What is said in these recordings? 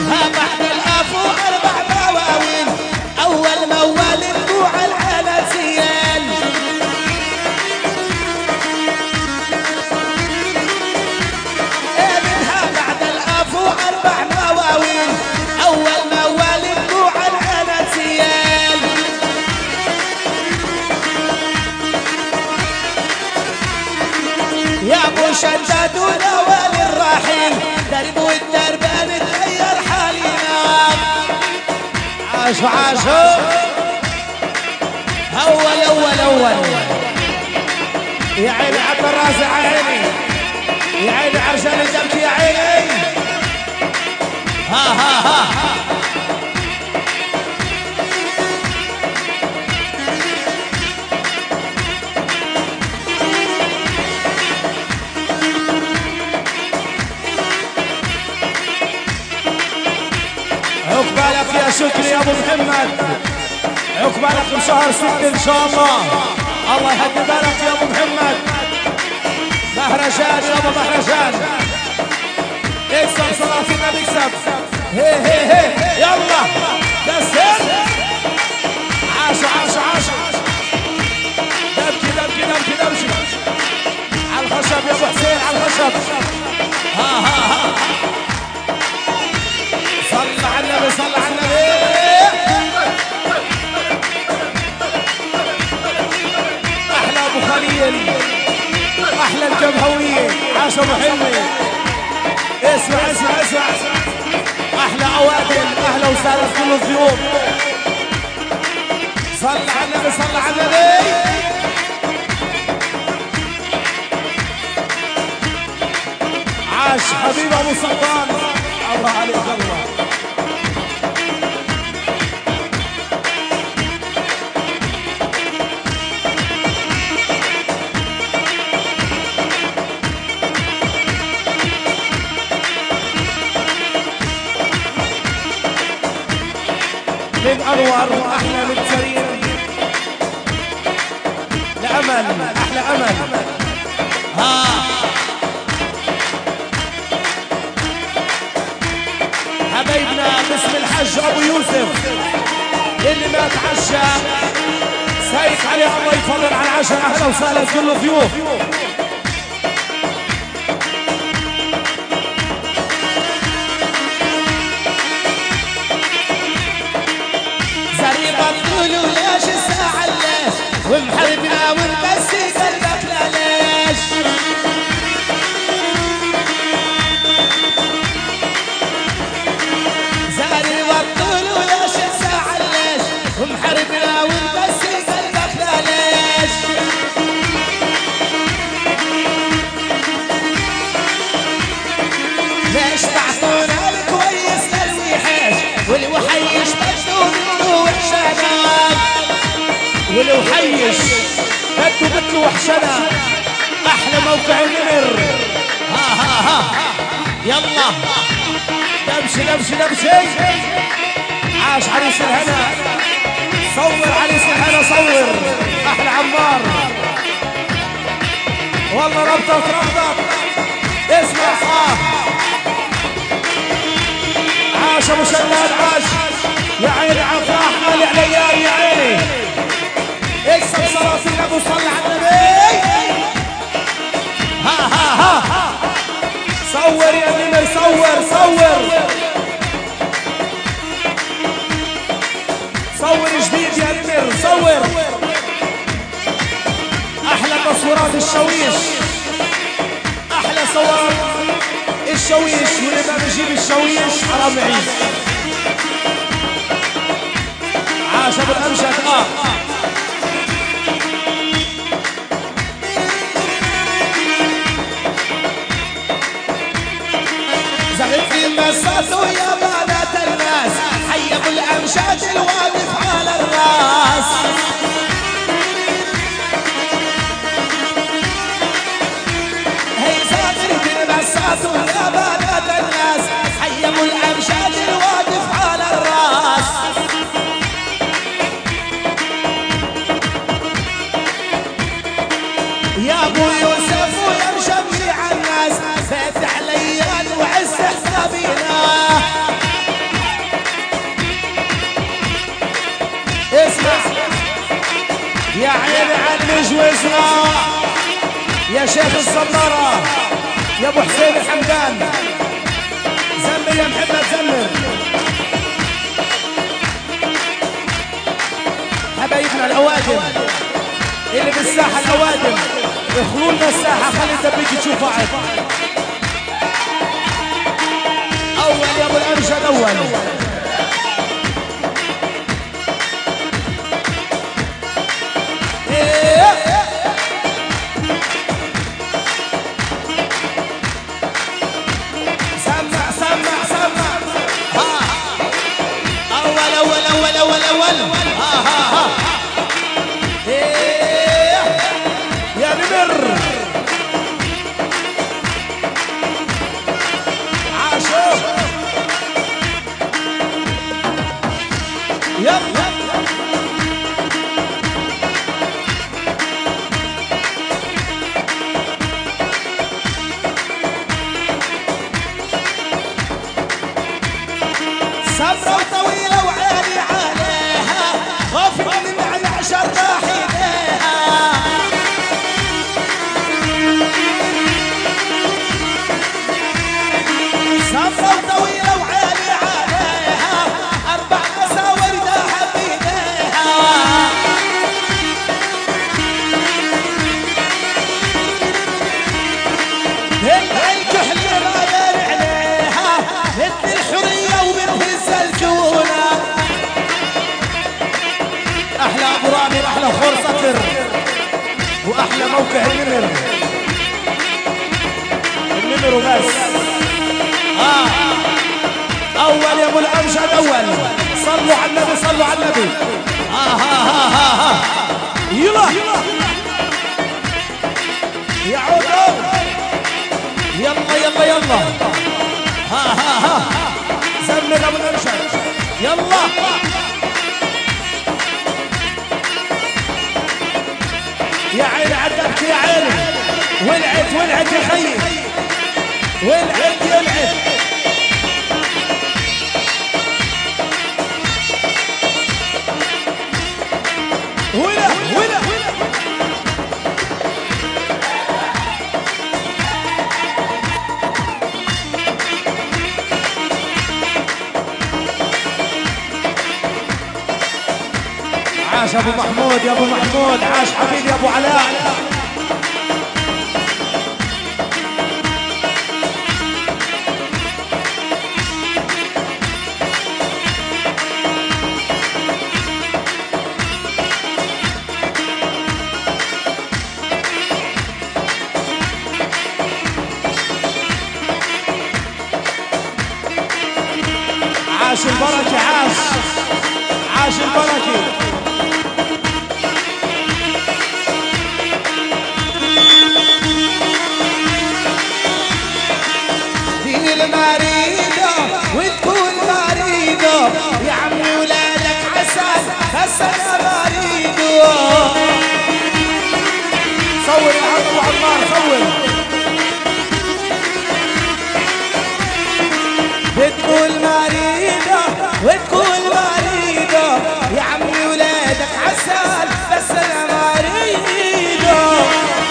بعد الافو 4 مواويل، اول موال دموع العناسيين. منها بعد الافو 4 مواويل، اول موال دموع العناسيين. يا ابو شداد ونوال الرحيل، درب والدربان تغير حالينا. عاشوا عاشوا اول يا عيني عبد الرازق، يا عيني يا عيني عرجال الدمك، يا عيني ها عقبالك يا شكري يا ابو محمد، عقبالك بشهر 6 ان شاء الله. الله يهدي بالك يا ابو محمد. مهرجان يابا مهرجان، اكسب صلاتنا بيكسب. هي يلا كسر. عاشوا دمشي على الخشب يا ابو حسين، على الخشب. ها صل على النبي، صل على النبي. احلى ابو خليل، احلى الجمهوريه. عاش ابو حلمي. اسمع احلى اوادم، اهلا وسهلا كل الضيوف. صل على النبي، صل على النبي. عاش حبيب ابو سلطان، الله عليك الله. من أنور وأحلى من كريم لأمل، أحلى أمل. حبايبنا باسم الحج أبو يوسف اللي ما تعشى سايق عليه، الله يفضل على العشاء. أهلا وسهلا كل الضيوف. قولوا ليش الساعة ليش، ومحبنا ونبسي قلبك ليش. زاري وقولوا ليش الساعة ليش، ومحبنا ونبسي قلبك ليش. ليش تعطونا الكويس للوحش، والوحيش بدو منه وحشنا، والوحيش بدو وحشنا. احلى موقع النمر. ها يلا دمشي. عاش عريس الهنا، صور عريس الهنا، صور احلى عمار. والله ربطت اسمع. عاش ابو شلال، عاش يا عيني عفراح آل عليان، يا عيني اكسب صلاتنا ابو صل على النبي. ها صور يا نمر، صور جديد يا نمر، صور احلى تصويرات الشويش، احلى صور الشويش. واللي ما بيجيب الشويش حرام يعيش. عاش ابو الامجد. زغت في المسات ويا بنات الناس، حي ابو الامجد الواقف على الراس. هي زغت في المسات ويا بنات الناس، حي ابو الامجد الواقف على الراس. يا ابو يوسف ويا مشمي الناس، فات عليان وعز حسابينا. واسمع يا شيخ الصبارة يا ابو حسين الحمدان، زمر يا محمد زمر. حبايبنا الاوادم اللي بالساحة، الاوادم اخلوا لنا الساحة، خلي الدبيك تشوف بعض. اول يا ابو الامجد اول. يا نمر عاشو يلا سمرة وطويلة وعالي عليها، غافل من على عشر راح ايديها. سمرة وطويلة وعالي عليها، 4 مساور داها بيديها. الكحل راير عليها، مثل الحرية ومثل الزلجونة. احلى ابو رامي واحلى خور صقر واحلى موقع النمر. النمر وبس. اول يا ابو الامجد اول. صلوا على النبي صلوا على النبي. يلا يا عودو يلا يلا يلا. زمر ابو الامجد يلا. يا عيني عدك يا عيني. ولعت ولعت يا خيي، ولعت يلعت. ولا ولا عاش ابو محمود يا ابو محمود، عاش حبيبي يا ابو علاء. عاش البركة عاش، عاش البركة. المريضة وتكون مريضة يا عمي ولادك عسل بس انا مريضة. صور يا عم ابو عمار صور. بتكون مريضة وتكون مريضة يا عمي ولادك عسل بس انا مريضة.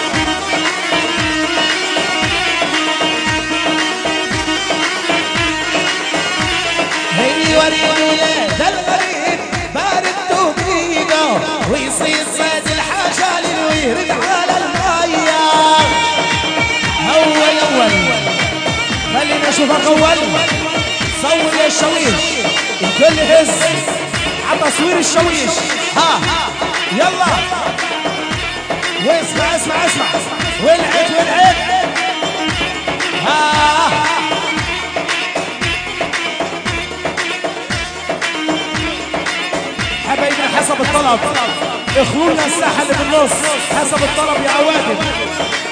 وريد ذا الغريب بارد توقيده، ويصيد صيد الحجال ويرد على المية. اول خلينا اشوفك اول. صور يا الشويش الكل هز على تصوير الشويش. يلا واسمع اسمع اسمع. ولعت ولعت. حبايبنا حسب الطلب اخلوا لنا الساحة اللي بالنص حسب الطلب يا عوادل.